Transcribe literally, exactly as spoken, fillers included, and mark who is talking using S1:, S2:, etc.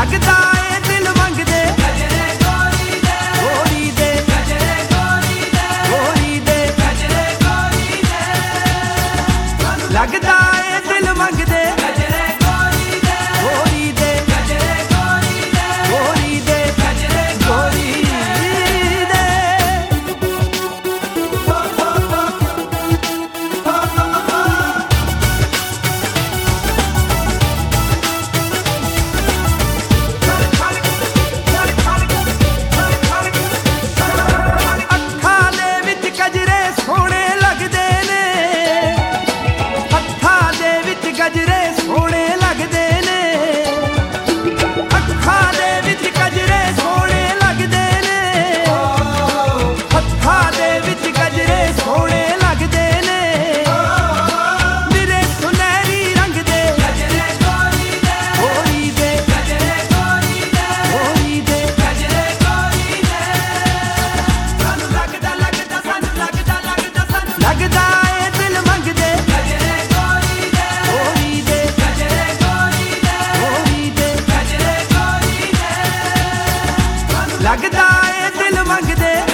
S1: ਲੱਗਦਾ ਏ ਦਿਲ ਮੰਗਦੇ ਗਜਰੇ ਗੋਰੀ ਦੇ ਗੋਰੀ ਦੇ ਗਜਰੇ ਗੋਰੀ ਦੇ ਗੋਰੀ ਦੇ ਗਜਰੇ ਗੋਰੀ ਦੇ ਲੱਗਦਾ ਏ ਦਿਲ ਮੰਗਦੇ ਗਜਰੇ ਗੋਰੀ ਦੇ ਗੋਰੀ ਦੇ ਗਜਰੇ ਗੋਰੀ ਦੇ ਗੋਰੀ ਦੇ ਗਜਰੇ ਗੋਰੀ ਦੇ ਅੱਖਾਂ ਦੇ ਵਿੱਚ ਗਜਰੇ ਸੋਹਣੇ ਲੱਗਦੇ ਨੇ ਹੱਥਾਂ ਦੇ ਵਿੱਚ ਗਜਰੇ ਸੋਹਣੇ ਲੱਗਦੇ ਨੇ ਅੱਖਾਂ ਦੇ ਵਿੱਚ ਗਜਰੇ ਸੋਹਣੇ ਲੱਗਦੇ ਨੇ ਹੱਥਾਂ ਦੇ ਵਿੱਚ ਗਜਰੇ ਸੋਹਣੇ ਲੱਗਦੇ ਨੇ ਮੇਰੇ ਸੁਨਹਿਰੀ ਰੰਗ ਦੇ ਗਜਰੇ ਗੋਰੀ ਦੇ ਗੋਰੀ ਦੇ ਗਜਰੇ ਗੋਰੀ ਦੇ ਗੋਰੀ ਦੇ ਗਜਰੇ ਗੋਰੀ ਦੇ ਸਾਨੂੰ ਲੱਗਦਾ ਲੱਗਦਾ ਸਾਨੂੰ ਲੱਗਦਾ ਲੱਗਦਾ ਸਾਨੂੰ ਲੱਗਦਾ ਏ ਦਿਲ ਮੰਗਦੇ ਗਜਰੇ ਗੋਰੀ ਦੇ ਗੋਰੀ ਦੇ ਗਜਰੇ ਗੋਰੀ ਦੇ ਗੋਰੀ ਦੇ ਗਜਰੇ ਗੋਰੀ ਦੇ ਸਾਨੂੰ ਲੱਗਦਾ ਏ ਦਿਲ ਮੰਗਦੇ